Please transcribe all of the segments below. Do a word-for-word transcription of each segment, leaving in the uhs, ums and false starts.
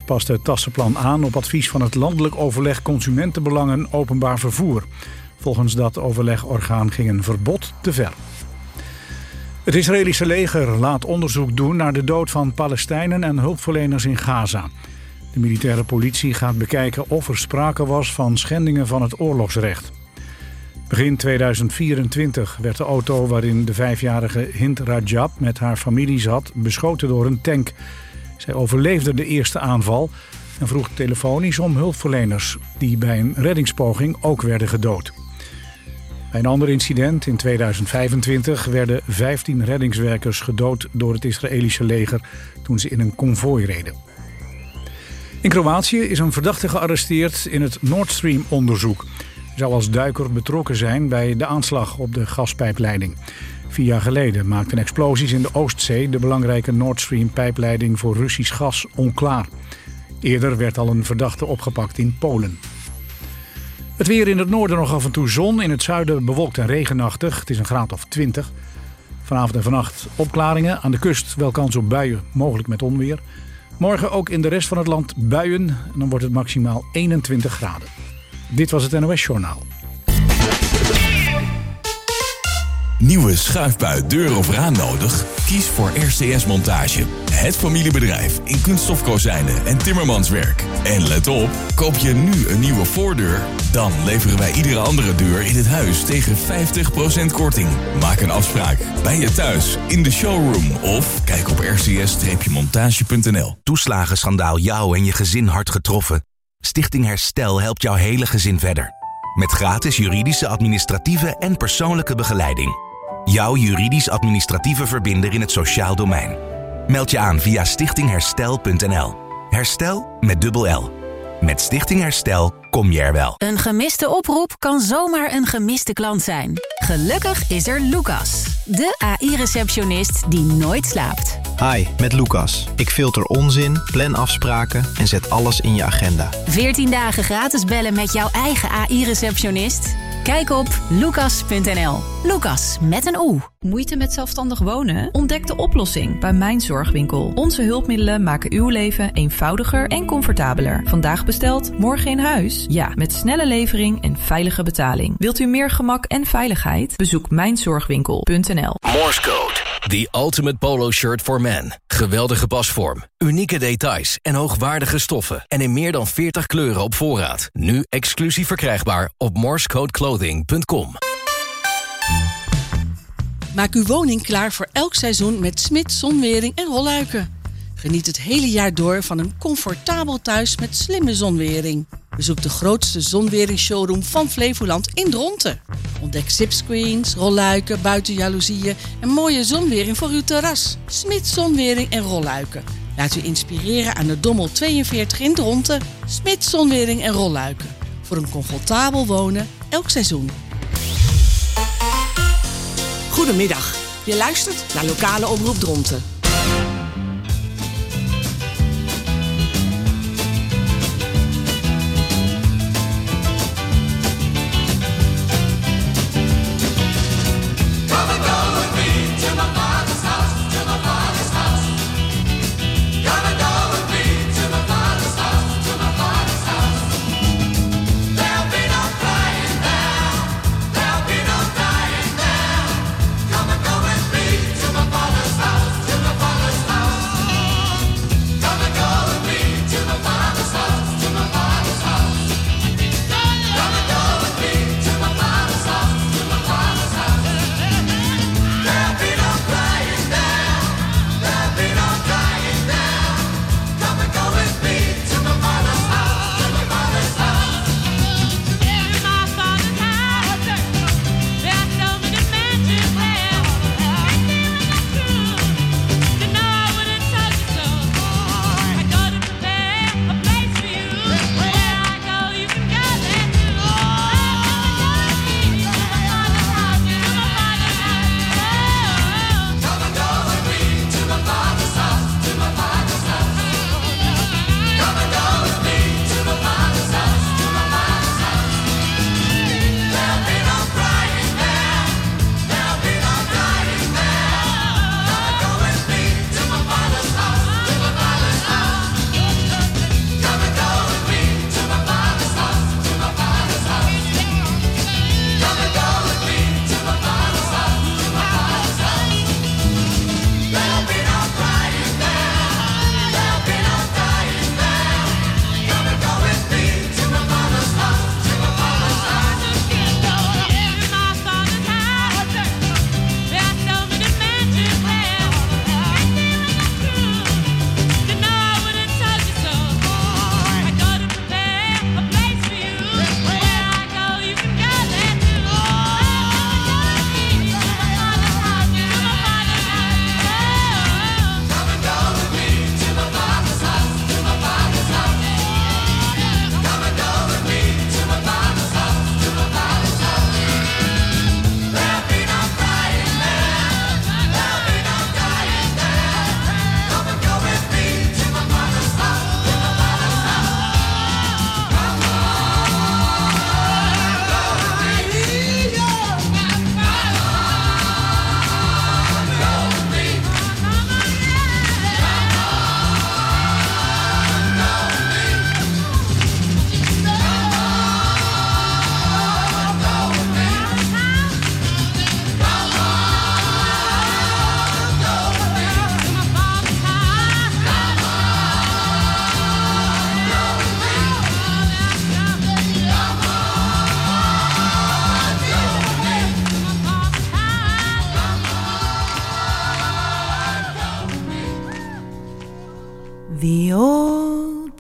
past het Tassenplan aan op advies van het Landelijk Overleg Consumentenbelangen Openbaar Vervoer. Volgens dat overlegorgaan ging een verbod te ver. Het Israëlische leger laat onderzoek doen naar de dood van Palestijnen en hulpverleners in Gaza. De militaire politie gaat bekijken of er sprake was van schendingen van het oorlogsrecht. Begin tweeduizend vierentwintig werd de auto waarin de vijfjarige Hind Rajab met haar familie zat beschoten door een tank. Zij overleefde de eerste aanval en vroeg telefonisch om hulpverleners die bij een reddingspoging ook werden gedood. Bij een ander incident in tweeduizend vijfentwintig werden vijftien reddingswerkers gedood door het Israëlische leger toen ze in een konvooi reden. In Kroatië is een verdachte gearresteerd in het Nord Stream-onderzoek. Hij zou als duiker betrokken zijn bij de aanslag op de gaspijpleiding. Vier jaar geleden maakten explosies in de Oostzee de belangrijke Nord Stream-pijpleiding voor Russisch gas onklaar. Eerder werd al een verdachte opgepakt in Polen. Het weer in het noorden nog af en toe zon, in het zuiden bewolkt en regenachtig. Het is een graad of twintig. Vanavond en vannacht opklaringen, aan de kust wel kans op buien, mogelijk met onweer. Morgen ook in de rest van het land buien en dan wordt het maximaal eenentwintig graden. Dit was het N O S Journaal. Nieuwe schuifbui, deur of raam nodig? Kies voor R C S Montage. Het familiebedrijf in kunststofkozijnen en timmermanswerk. En let op, koop je nu een nieuwe voordeur? Dan leveren wij iedere andere deur in het huis tegen vijftig procent korting. Maak een afspraak bij je thuis, in de showroom of kijk op r c s montage punt n l. Toeslagenschandaal jou en je gezin hard getroffen? Stichting Herstel helpt jouw hele gezin verder. Met gratis juridische, administratieve en persoonlijke begeleiding. Jouw juridisch-administratieve verbinder in het sociaal domein. Meld je aan via stichting herstel punt n l. Herstel met dubbel L. Met Stichting Herstel kom je er wel. Een gemiste oproep kan zomaar een gemiste klant zijn. Gelukkig is er Lucas, de A I-receptionist die nooit slaapt. Hi, met Lucas. Ik filter onzin, plan afspraken en zet alles in je agenda. veertien dagen gratis bellen met jouw eigen A I-receptionist? Kijk op lucas punt n l. Lucas met een O. Moeite met zelfstandig wonen? Ontdek de oplossing bij Mijn Zorgwinkel. Onze hulpmiddelen maken uw leven eenvoudiger en comfortabeler. Vandaag besteld, morgen in huis? Ja, met snelle levering en veilige betaling. Wilt u meer gemak en veiligheid? Bezoek mijn zorgwinkel punt n l. Morse Code. The Ultimate Polo Shirt for Men. Geweldige pasvorm, unieke details en hoogwaardige stoffen. En in meer dan veertig kleuren op voorraad. Nu exclusief verkrijgbaar op morsecode clothing punt com. Maak uw woning klaar voor elk seizoen met Smits Zonwering en Rolluiken. Geniet het hele jaar door van een comfortabel thuis met slimme zonwering. Bezoek de grootste zonweringsshowroom van Flevoland in Dronten. Ontdek zipscreens, rolluiken, buitenjaloezieën en mooie zonwering voor uw terras. Smits Zonwering en Rolluiken. Laat u inspireren aan de Dommel tweeënveertig in Dronten. Smits Zonwering en Rolluiken. Voor een comfortabel wonen elk seizoen. Goedemiddag. Je luistert naar Lokale Omroep Dronten. To my father's house, to my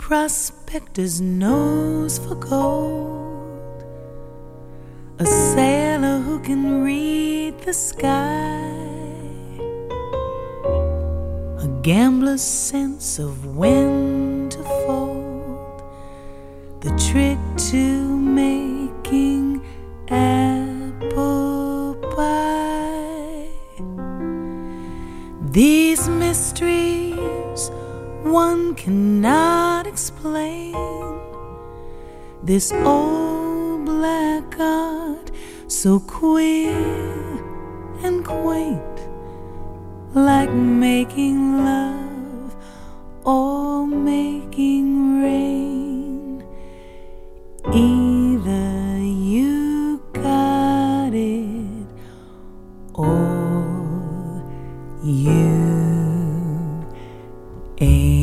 prospector's nose for gold, a sailor who can read the sky, a gambler's sense of when to fold, the trick to making apple pie. These mysteries one cannot explain. This old black art, so queer and quaint, like making love or making rain. Either you got it or you ain't.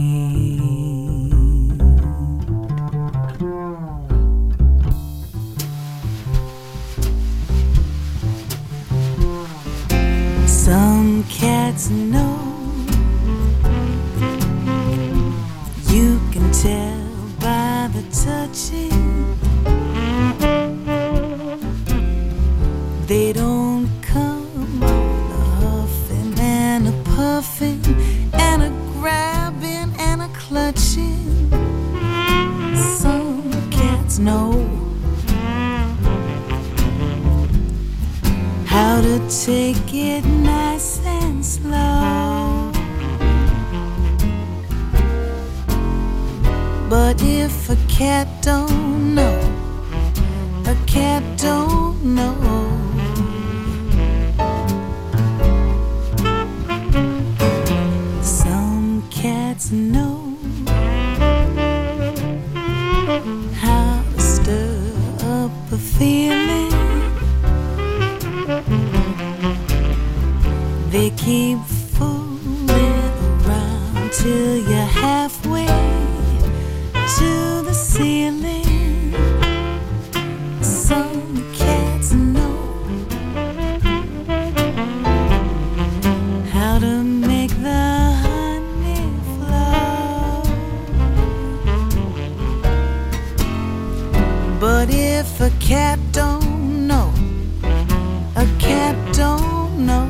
Some cats know, you can tell by the touching. They don't come on a huffing and a puffing and a grabbing and a clutching. Some cats know how to take it nice and slow. But if a cat don't know, a cat don't know. Some cats know how to stir up a feeling. They keep fooling around till you're halfway to the ceiling. Some cats know how to make the honey flow. But if a cat don't know, a cat don't know.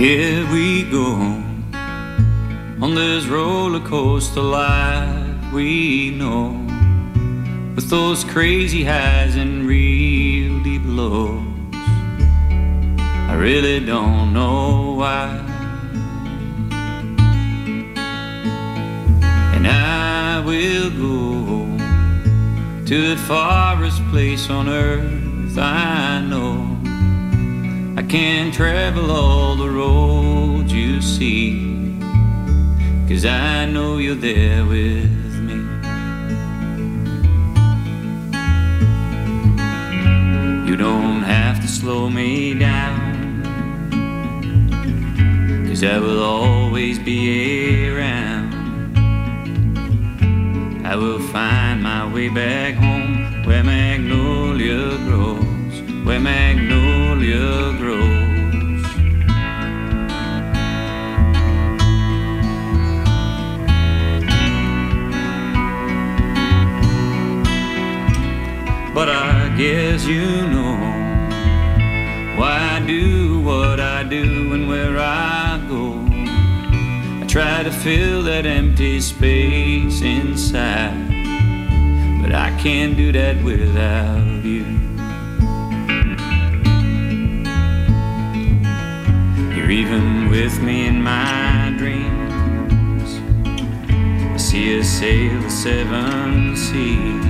Here we go on this roller coaster life we know, with those crazy highs and real deep lows. I really don't know why. And I will go to the farthest place on earth I know. I can travel all the roads you see, 'cause I know you're there with me. You don't have to slow me down, 'cause I will always be around. I will find my way back home, where magnolia grows, where magnolia grows. But I guess you know why I do what I do and where I go. I try to fill that empty space inside, but I can't do that without you. You're even with me in my dreams. I see us sail the seven seas.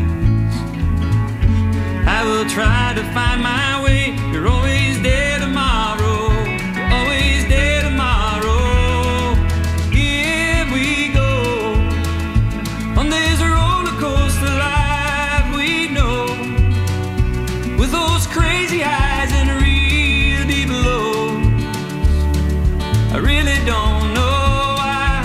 I will try to find my way. You're always there tomorrow. You're always there tomorrow. Here we go on this roller coaster life we know, with those crazy highs and real deep lows. I really don't know why.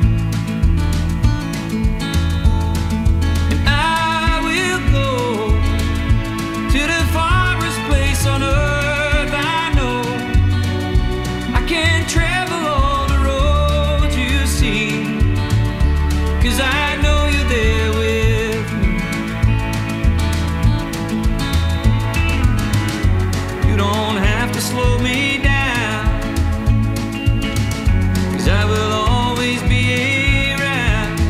And I will go to the farthest place on earth I know. I can't travel all the roads you see, 'cause I know you're there with me. You don't have to slow me down, 'cause I will always be around.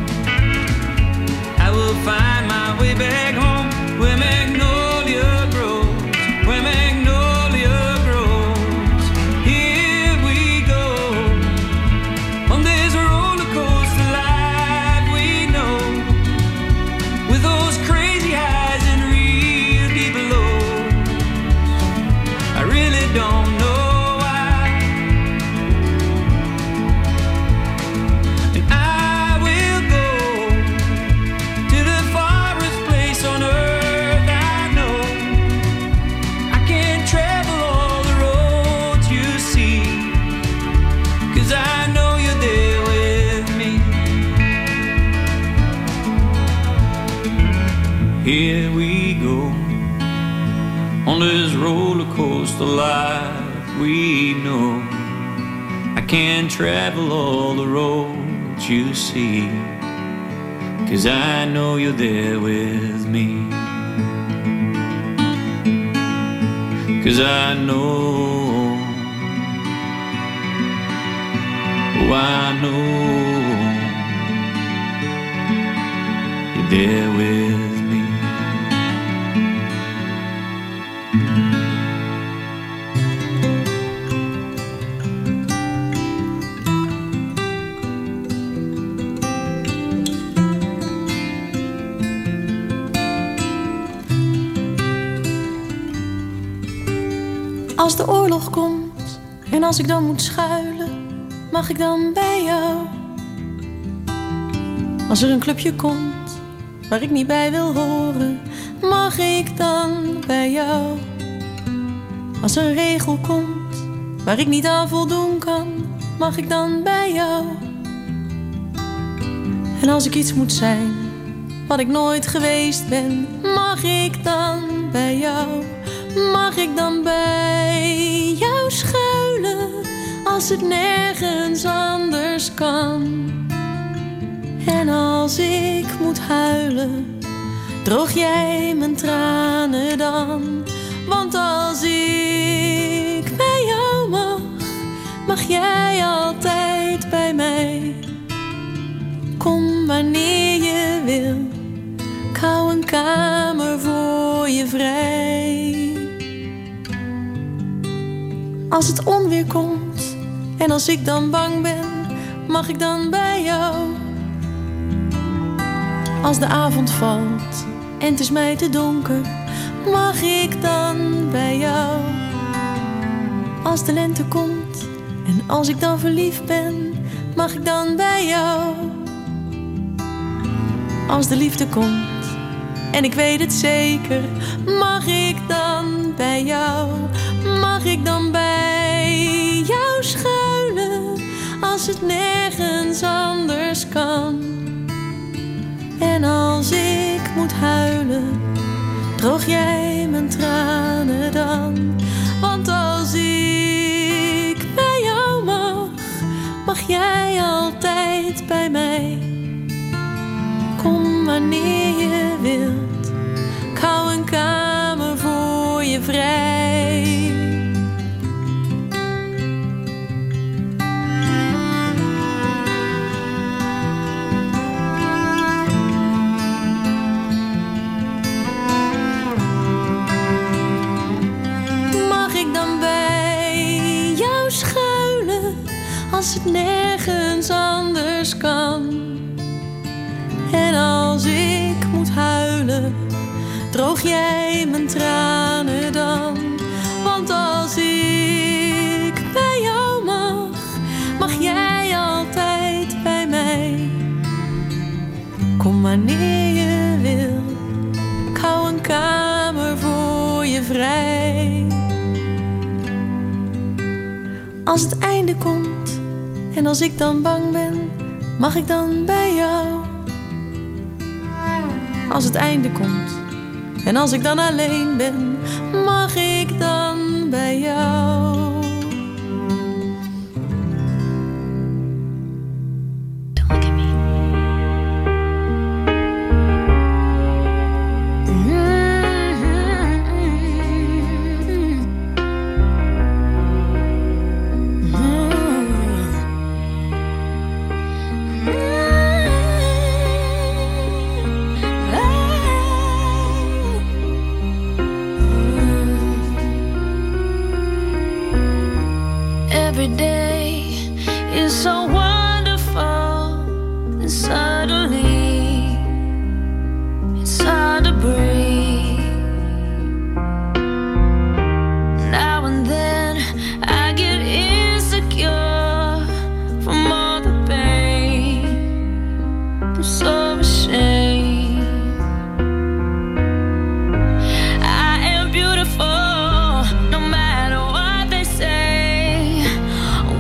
I will find my way back home, where magnolia grows, where magnolia grows. Here we go on this roller coaster life we know, with those crazy highs and real deep lows. I really don't know why. And I will go to the farthest place on earth I know. I can't travel all the roads you see, 'cause I know you're there with me. Here we go on this roller coaster life we know. I can't travel all the roads you see, 'cause I know you're there with me. 'Cause I know, oh I know you're there with me. Als de oorlog komt en als ik dan moet schuilen, mag ik dan bij jou? Als er een clubje komt waar ik niet bij wil horen, mag ik dan bij jou? Als er een regel komt waar ik niet aan voldoen kan, mag ik dan bij jou? En als ik iets moet zijn wat ik nooit geweest ben, mag ik dan bij jou? Mag ik dan bij jou schuilen als het nergens anders kan? En als ik moet huilen, droog jij mijn tranen dan? Want als ik bij jou mag, mag wil. Ik hou een kamer voor je vrij. Als het onweer komt en als ik dan bang ben, mag ik dan bij jou? Als de avond valt en het is mij te donker, mag ik dan bij jou? Als de lente komt en als ik dan verliefd ben, mag ik dan bij jou? Als de liefde komt en ik weet het zeker, mag ik dan bij jou? Mag ik dan bij jou schuilen als het nergens anders kan? En als ik moet huilen, droog jij mijn tranen dan? Want als ik bij jou mag, mag jij altijd bij mij. Kom wanneer je wilt, ik hou een kamer voor je vrij. Mag ik dan bij jou schuilen als het nergens anders kan? En als ik moet huilen, droog jij mijn tranen dan? Want als ik bij jou mag, mag jij altijd bij mij. Kom wanneer je wil, ik hou een kamer voor je vrij. Als het einde komt en als ik dan bang ben, mag ik dan bij jou? Als het einde komt en als ik dan alleen ben, mag ik dan bij jou? Don't look at me. Every day is so wonderful, and suddenly it's hard to breathe. Now and then I get insecure from all the pain. I'm so ashamed. I am beautiful, no matter what they say.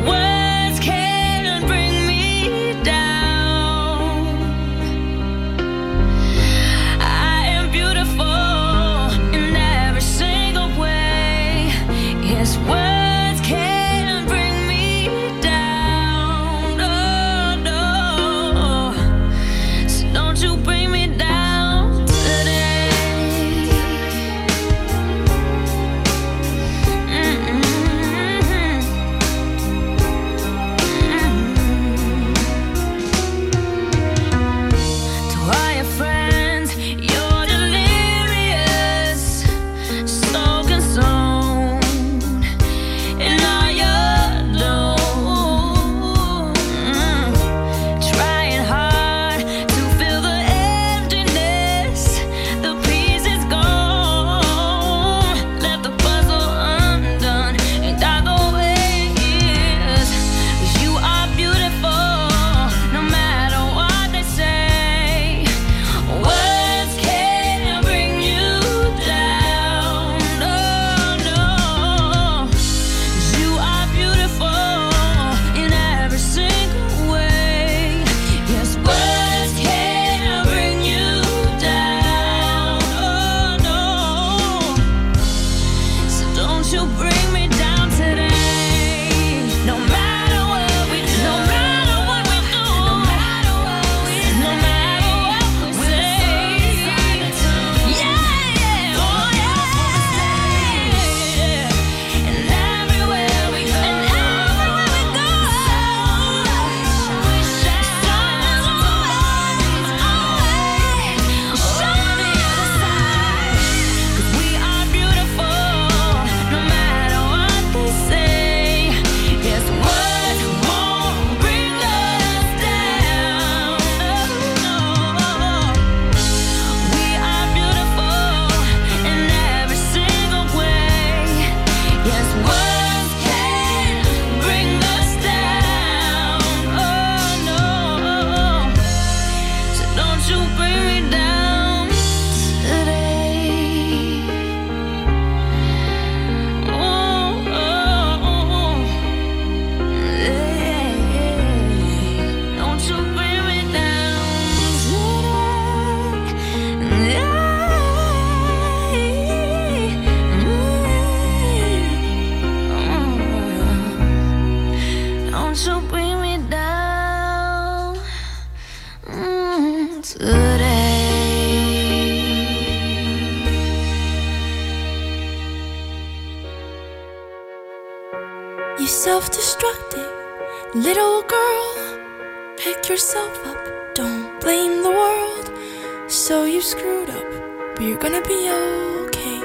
You self-destructive little girl, pick yourself up, don't blame the world. So you screwed up, but you're gonna be okay.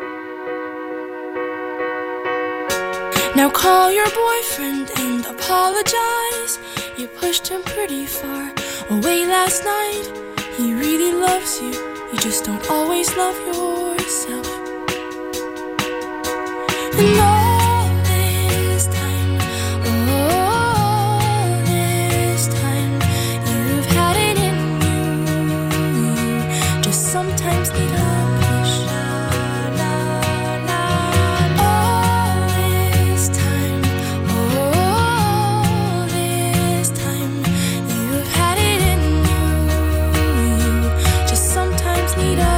Now call your boyfriend and apologize. You pushed him pretty far away last night. He really loves you, you just don't always love yourself. And all this time, all this time, you've had it in you. You just sometimes need a push. All this time, all this time, you've had it in you. You just sometimes need a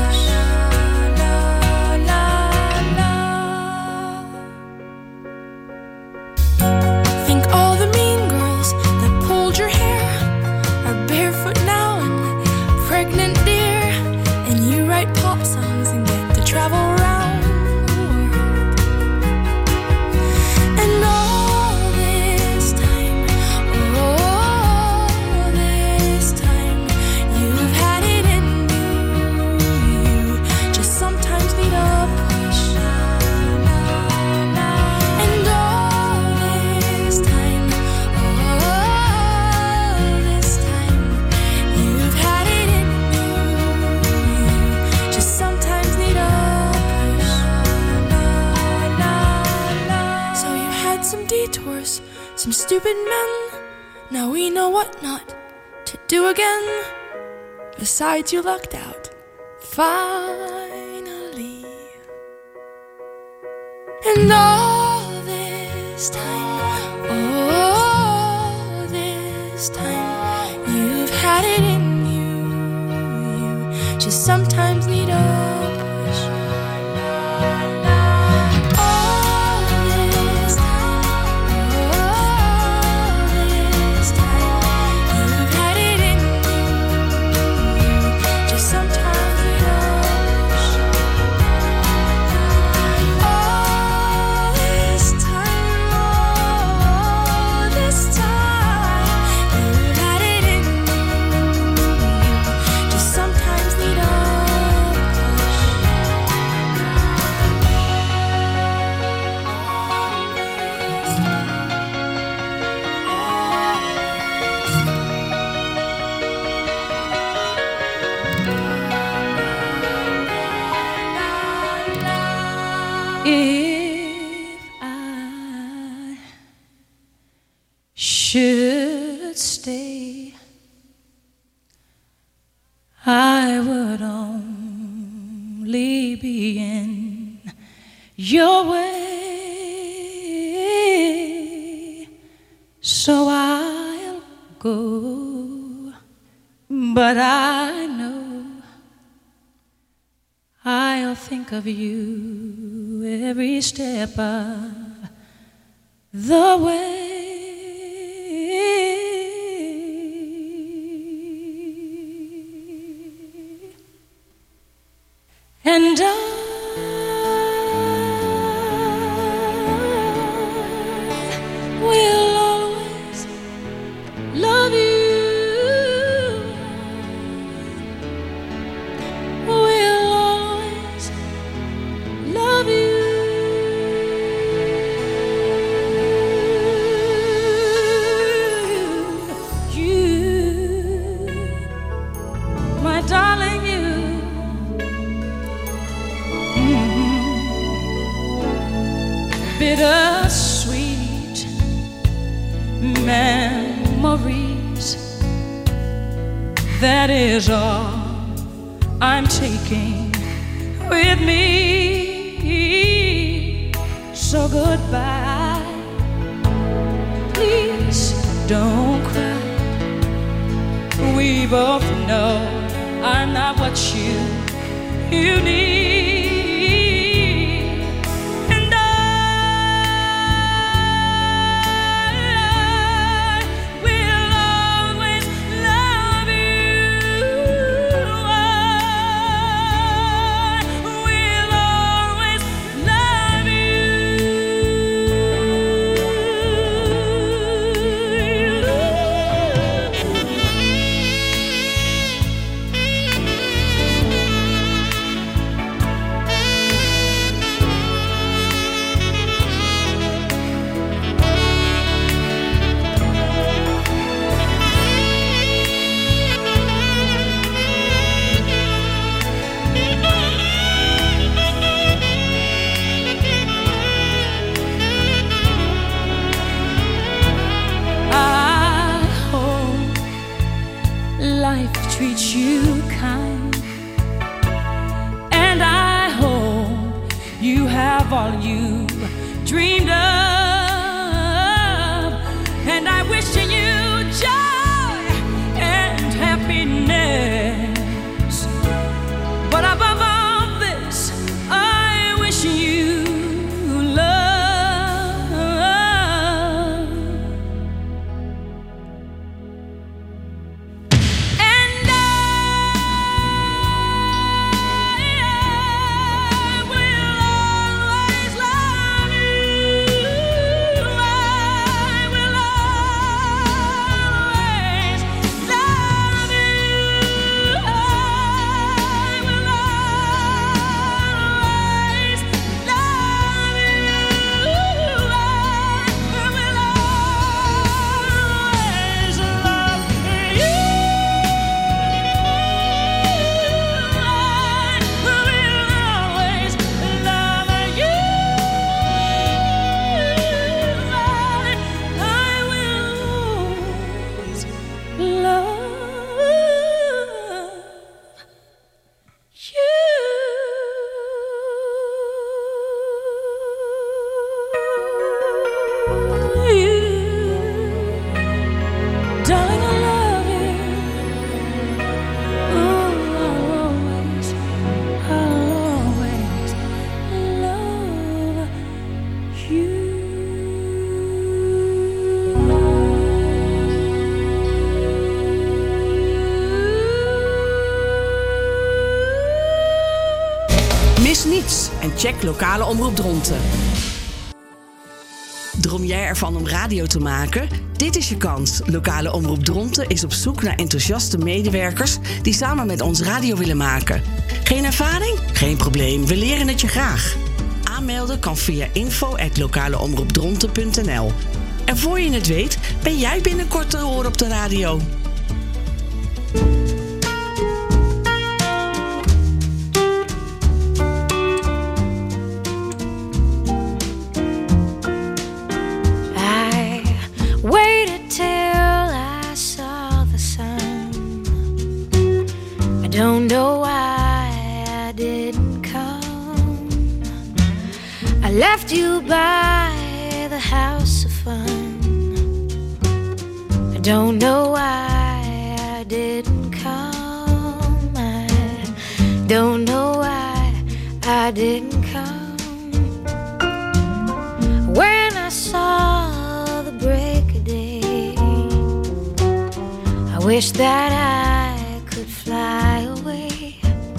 some stupid men. Now we know what not to do again. Besides, you lucked out finally. And all this time, all this time, you've had it in you. You just sometimes need a should stay, I would only be in your way, so I'll go, but I know I'll think of you every step of the way. And I will always love you. Will always love you. You, my darling, you. Bittersweet memories, that is all I'm taking with me. So goodbye, please don't cry. We both know I'm not what you, you need. you have all you dreamed of, and I wish you joy and happiness. But above all this, I wish you love. And I, I will always love you. I will always love you. I will always love you. I will always love you. Darling, I love you. Ooh, I'll always, I'll always love you. Mis niets en check lokale omroep Dronten. Droom jij ervan om radio te maken? Dit is je kans. Lokale omroep Dronten is op zoek naar enthousiaste medewerkers die samen met ons radio willen maken. Geen ervaring? Geen probleem, we leren het je graag. Aanmelden kan via info at lokaleomroepdronten punt n l. En voor je het weet, ben jij binnenkort te horen op de radio. I waited till I saw the sun. I don't know why I didn't come. I left you by the house of fun. I don't know why I didn't come. I don't know why I didn't come. When I saw the break of day, I wish that I could fly away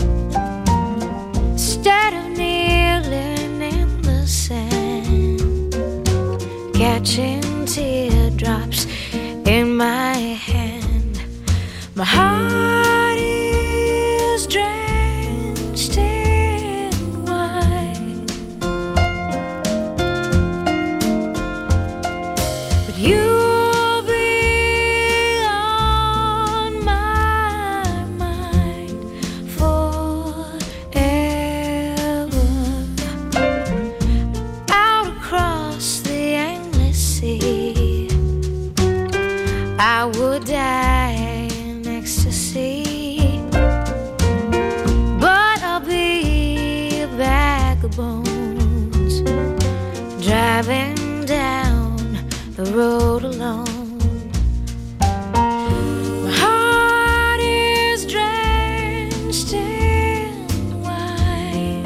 instead of kneeling in the sand, catching teardrops in my hand. My heart is drenched in wine, but you'll be on my mind forever. Out across the endless sea, I would die in ecstasy, but I'll be a bag of bones driving down the road alone. My heart is drenched in wine,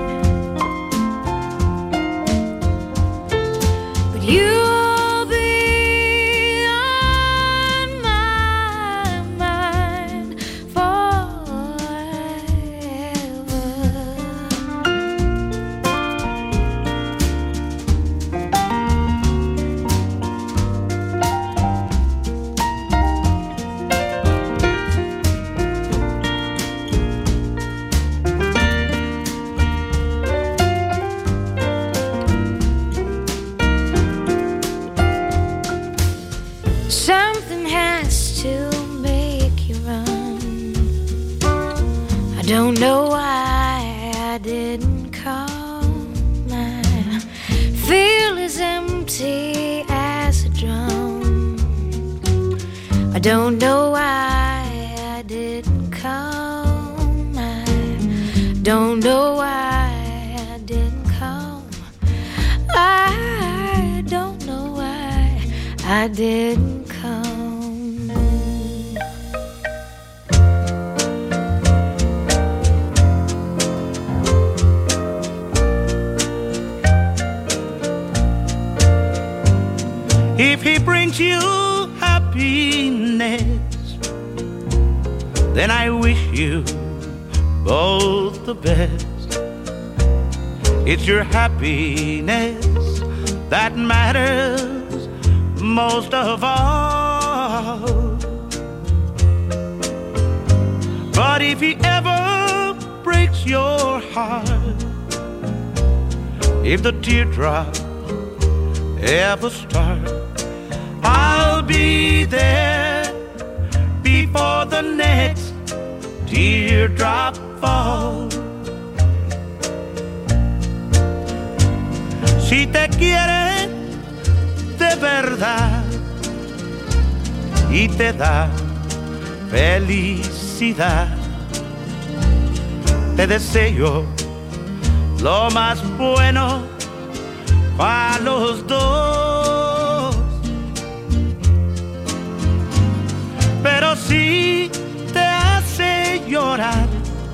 but you'll be on my mind forever. Something has to make you run. I don't know why I didn't come. I feel as empty as a drum. I don't know why I didn't come. I don't know why I didn't come. I didn't come. If he brings you happiness, then I wish you both the best. It's your happiness that matters most of all. But if he ever breaks your heart, if the teardrop ever start, I'll be there before the next teardrop falls. Si te quiere de verdad y te da felicidad, te deseo lo más bueno para los dos. Pero si te hace llorar,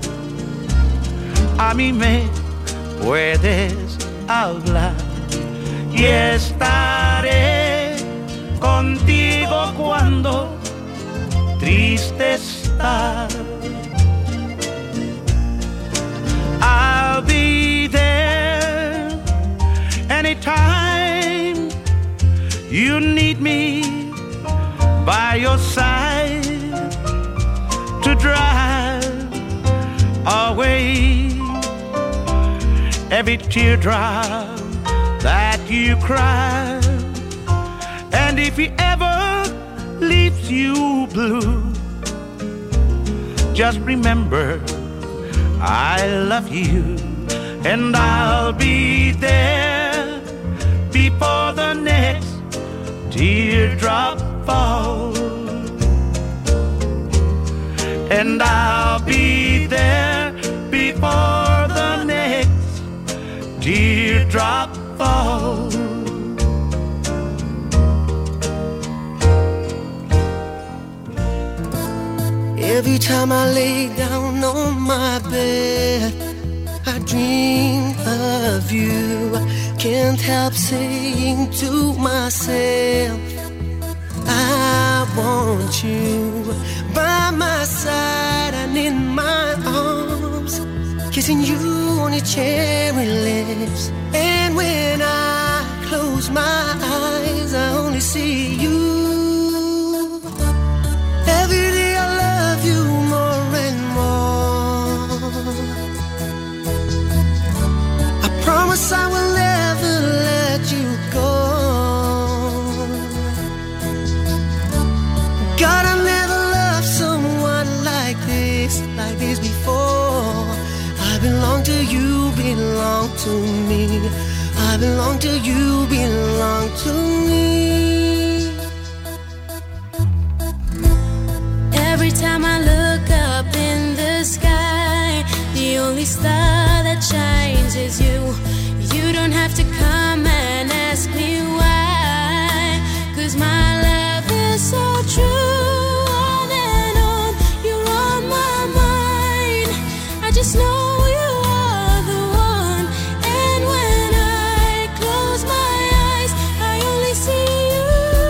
a mí me puedes hablar y estaré contigo cuando triste estás. I'll be there anytime you need me by your side to drive away every teardrop that you cry. And if he ever leaves you blue, just remember I love you, and I'll be there before the next teardrop falls. And I'll be there before the next teardrop falls. Every time I lay down on my bed, I dream of you. I can't help saying to myself, I want you by my side and in my arms, kissing you on your cherry lips. And when I close my eyes, I only see you. Every day I love you more and more. I promise I will never let you go. God, I never loved someone like this, like this before. I belong to you, belong to me. I belong to you, belong to me. Every time I look up in the sky, the only star that shines is you. You don't have to come and ask me why, 'cause my love is so true. On and on, you're on my mind. I just know you are the one. And when I close my eyes, I only see you.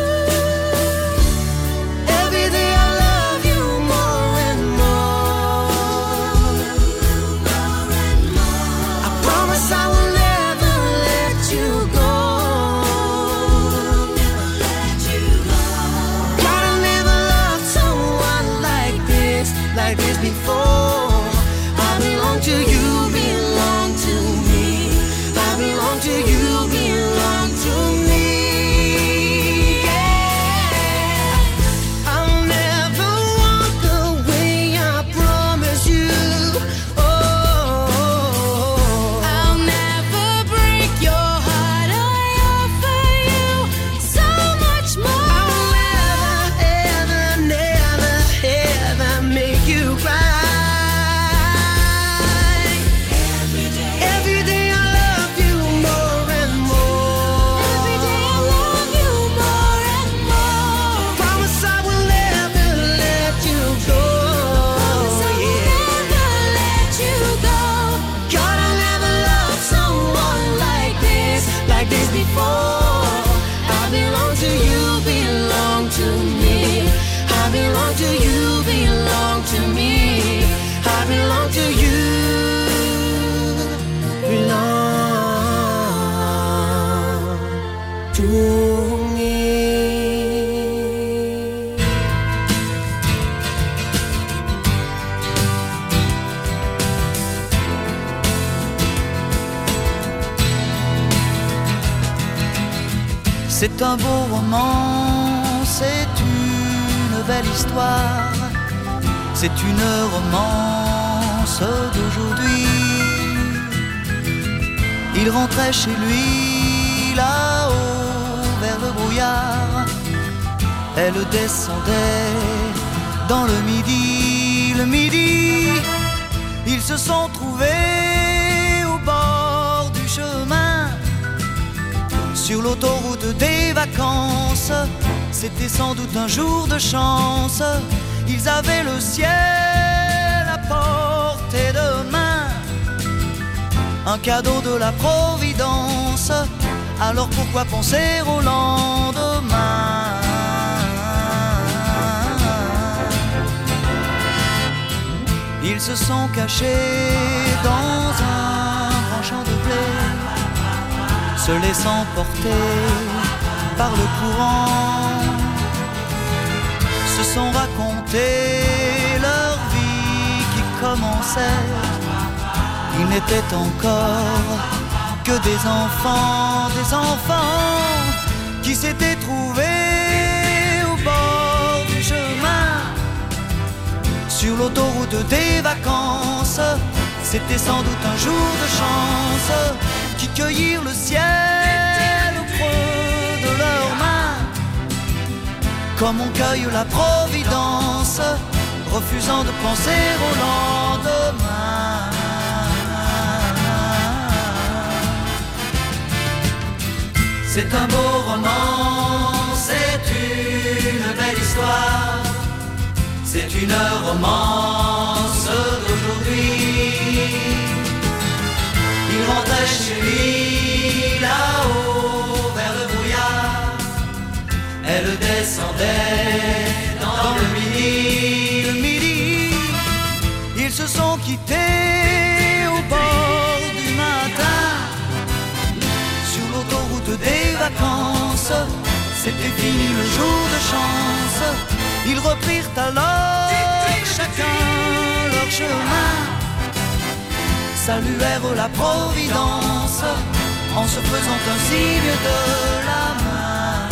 Every day I love you more and more. I promise I will never let you go. to me. C'est un beau roman, c'est une belle histoire, c'est une romance d'aujourd'hui. Il rentrait chez lui là-haut vers le brouillard, elle descendait dans le midi, le midi. Ils se sont trouvés au bord du chemin, sur l'autoroute des vacances. C'était sans doute un jour de chance. Ils avaient le ciel à portée de main, un cadeau de la Providence. Alors pourquoi penser au lendemain? Ils se sont cachés dans un grand champ de blé, se laissant porter par le courant, se sont raconté leur vie qui commençait. Ils n'étaient encore que des enfants, des enfants qui s'étaient trouvés au bord du chemin, sur l'autoroute des vacances. C'était sans doute un jour de chance, qui cueillirent le ciel au creux de leurs mains, comme on cueille la Providence, refusant de penser au lendemain. C'est un beau roman, c'est une belle histoire, c'est une romance d'aujourd'hui. Il rentrait chez lui là-haut vers le brouillard, elle descendait dans le midi, le midi. Ils se sont quittés au bord du matin, sur l'autoroute des vacances. C'était fini le jour de chance. Ils reprirent alors chacun leur chemin, saluèrent la Providence en se faisant un signe de la main.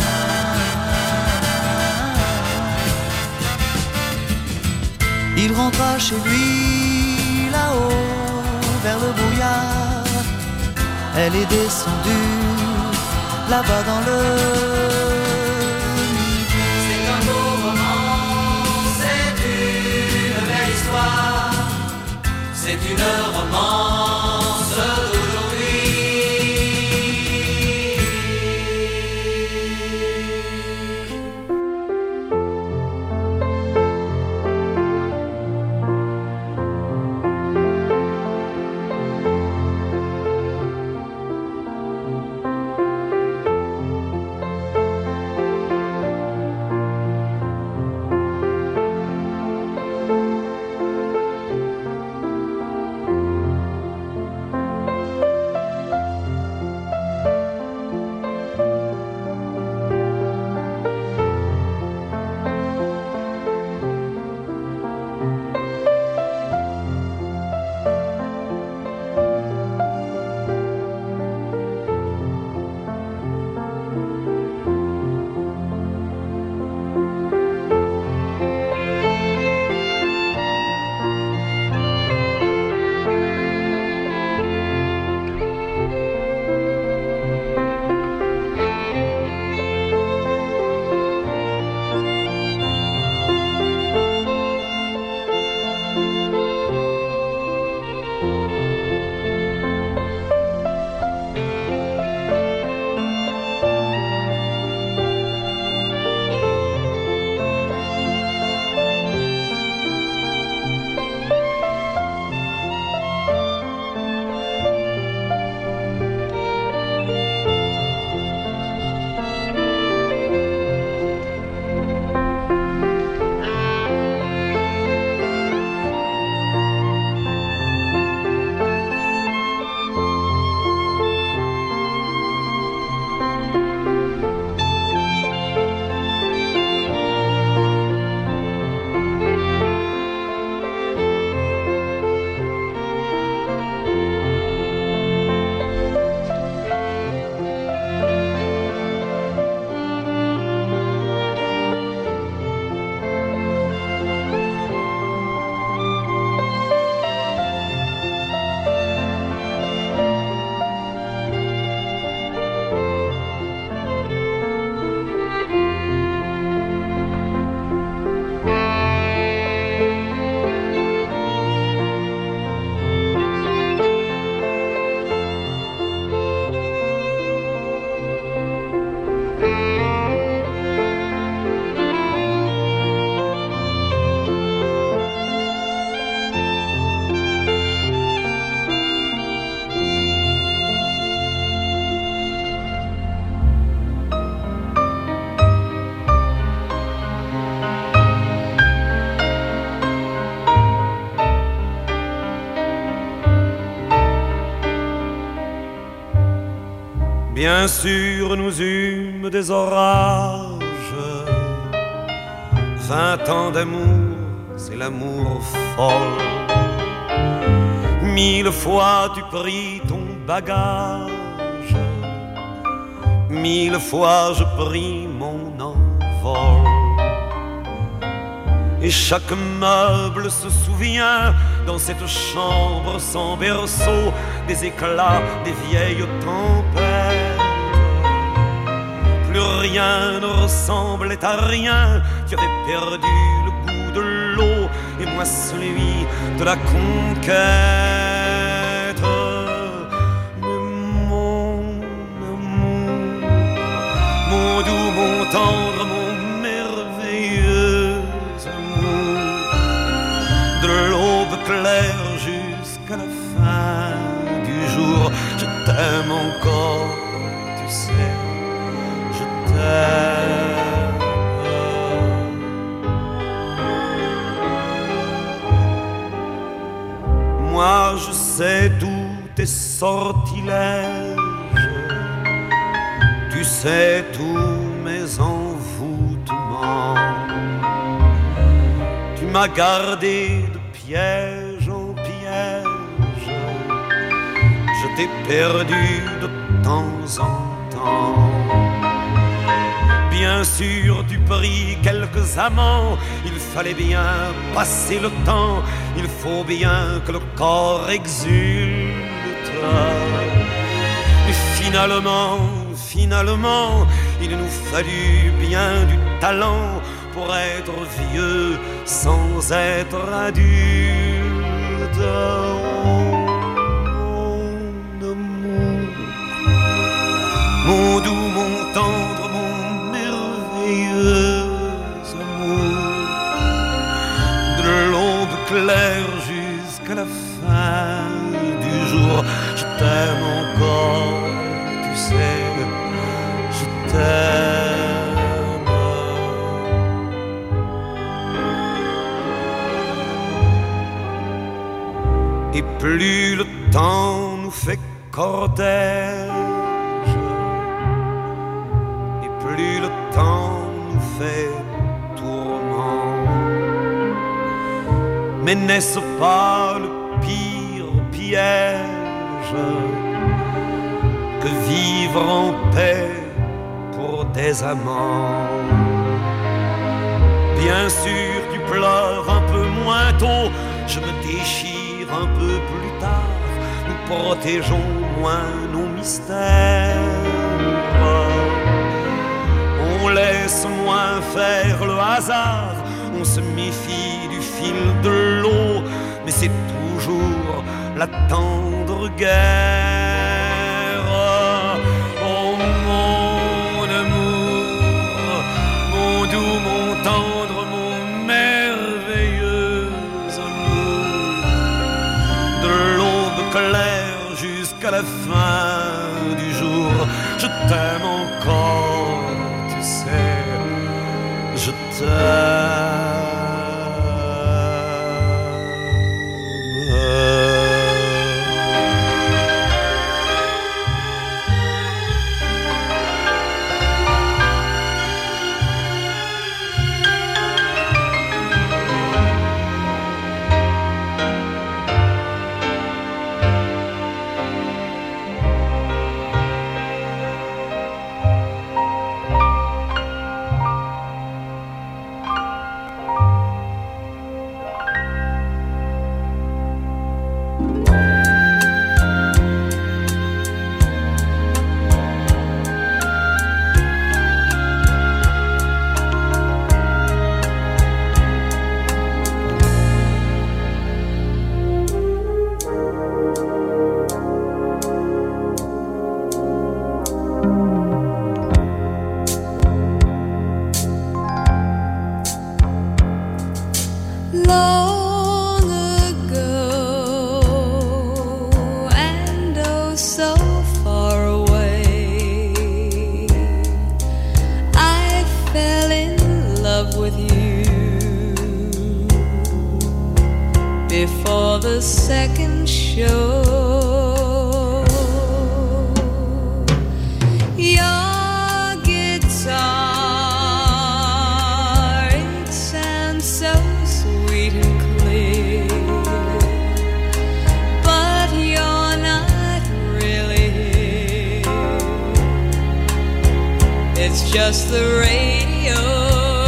Il rentra chez lui là-haut vers le brouillard, elle est descendue là-bas dans le midi. C'est un beau roman, c'est une belle histoire, c'est une romance d'aujourd'hui. Bien sûr, nous eûmes des orages. Vingt ans d'amour, c'est l'amour folle. Mille fois tu pris ton bagage. Mille fois je pris mon envol. Et chaque meuble se souvient dans cette chambre sans berceau des éclats des vieilles tempêtes. Plus rien ne ressemblait à rien. Tu avais perdu le goût de l'eau et moi celui de la conquête. Mais mon amour, mon doux, mon tendre, mon merveilleux amour, de l'aube claire jusqu'à la fin du jour, je t'aime encore, tu sais, je t'aime. Moi je sais tous tes sortilèges, tu sais tous mes envoûtements. Tu m'as gardé de piège en piège, je t'ai perdu de temps en temps. Bien sûr tu pris quelques amants, il fallait bien passer le temps, il faut bien que le corps exulte. Et finalement, finalement, il nous fallut bien du talent pour être vieux sans être adulte. Oh, mon amour, mon doux, mon tendre, mon merveilleux amour, de l'aube claire jusqu'à la fin du jour, je t'aime encore, tu sais, je t'aime. Et plus le temps nous fait cortège, et plus le temps nous fait tourment. Mais n'est-ce pas le pire piège que vivre en paix pour des amants? Bien sûr tu pleures un peu moins tôt, je me déchire un peu plus tard, nous protégeons moins nos mystères. On laisse moins faire le hasard, on se méfie du fil de l'eau, mais c'est toujours la tendre guerre. Oh mon amour, mon doux, mon tendre, mon merveilleux amour, de l'aube claire jusqu'à la fin du jour, je t'aime encore, tu sais, je t'aime. Before the second show, it's just the radio.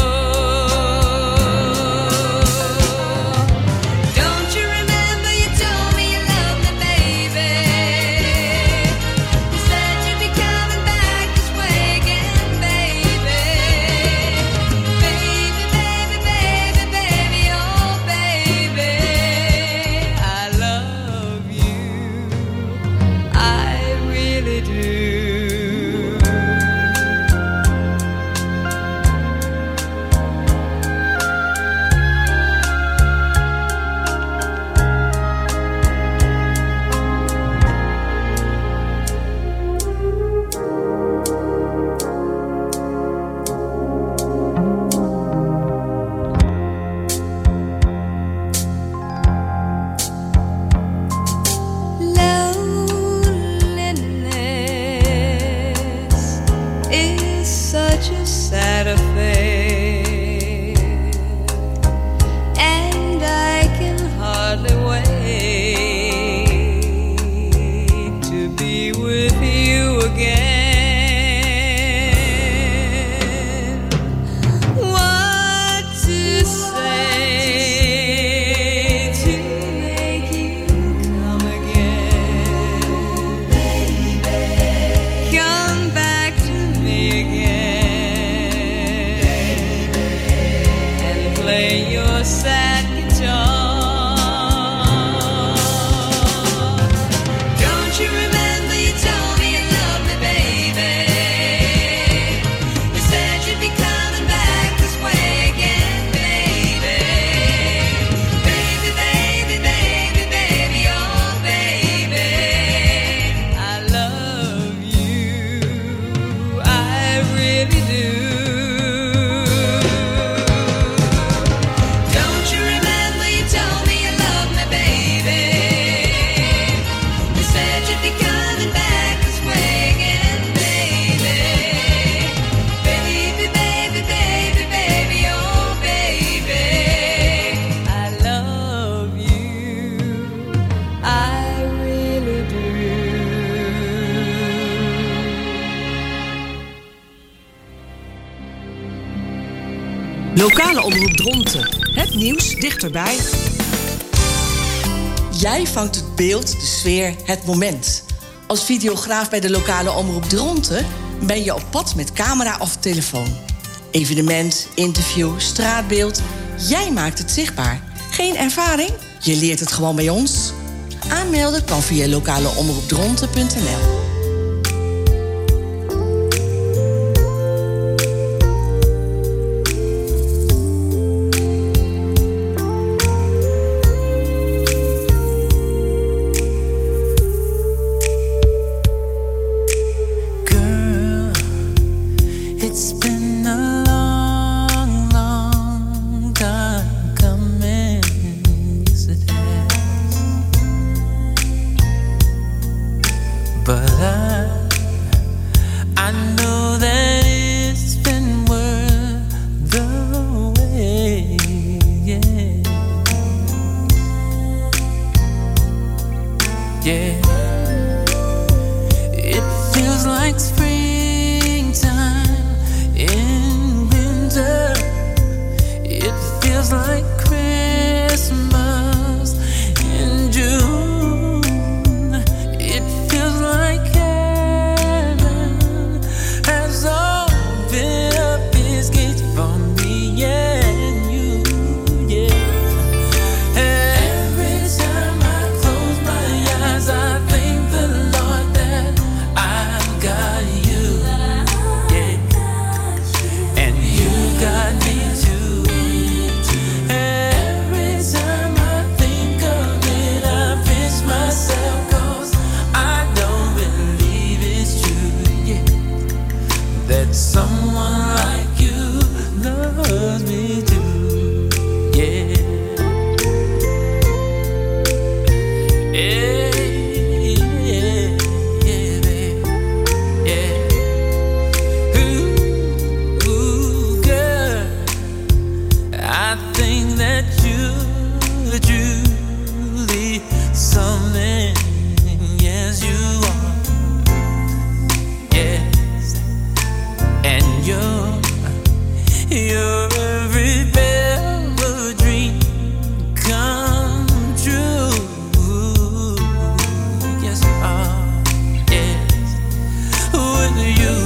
Lokale omroep Dronten. Het nieuws dichterbij. Jij vangt het beeld, de sfeer, het moment. Als videograaf bij de lokale omroep Dronten ben je op pad met camera of telefoon. Evenement, interview, straatbeeld. Jij maakt het zichtbaar. Geen ervaring? Je leert het gewoon bij ons. Aanmelden kan via lokaleomroepdronten punt n l.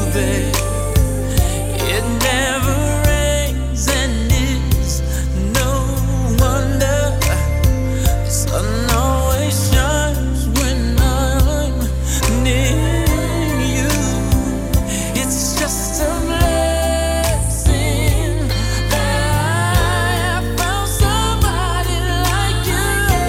babe. It never rains and is no wonder. The sun always shines when I'm near you. It's just a blessing that I have found somebody like you.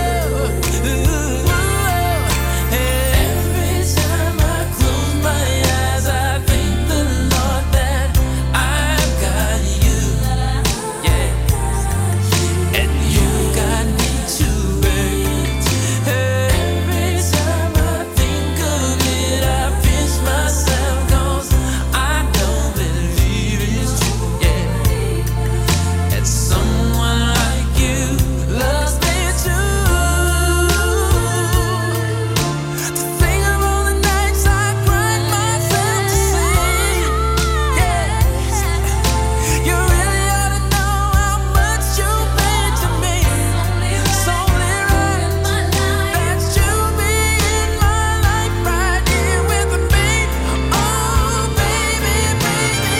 Every time I close my eyes, I thank the Lord that I've got you. Yeah, and you got me too, babe. Every time I think of it, I pinch myself 'cause I don't believe it's true. Yeah, and someone like you loves me too. To think of all the nights I cried myself to sleep. Yes, you really ought to know how much you mean to me. It's only right that you be in my life right here with me. Oh, baby, baby,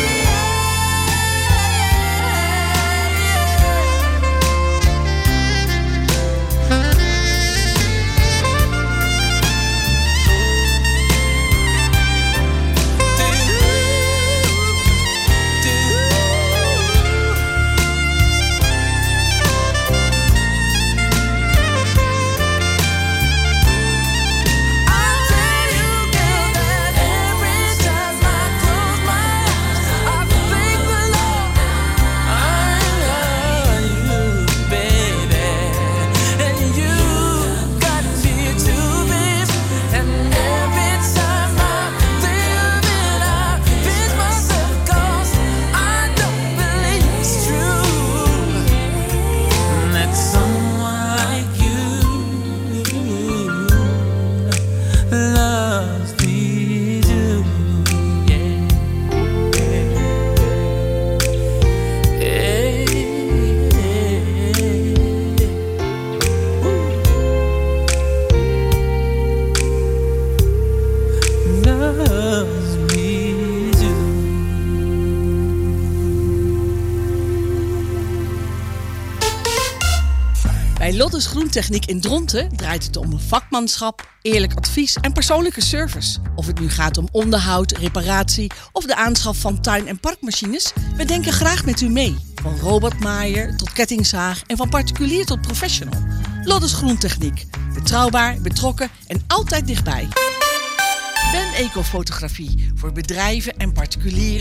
Bij Lottes Groentechniek in Dronten draait het om vakmanschap, eerlijk advies en persoonlijke service. Of het nu gaat om onderhoud, reparatie of de aanschaf van tuin- en parkmachines, we denken graag met u mee. Van robotmaaier tot kettingzaag en van particulier tot professional. Lottes Groentechniek. Betrouwbaar, betrokken en altijd dichtbij. Ben Ecofotografie voor bedrijven en particulieren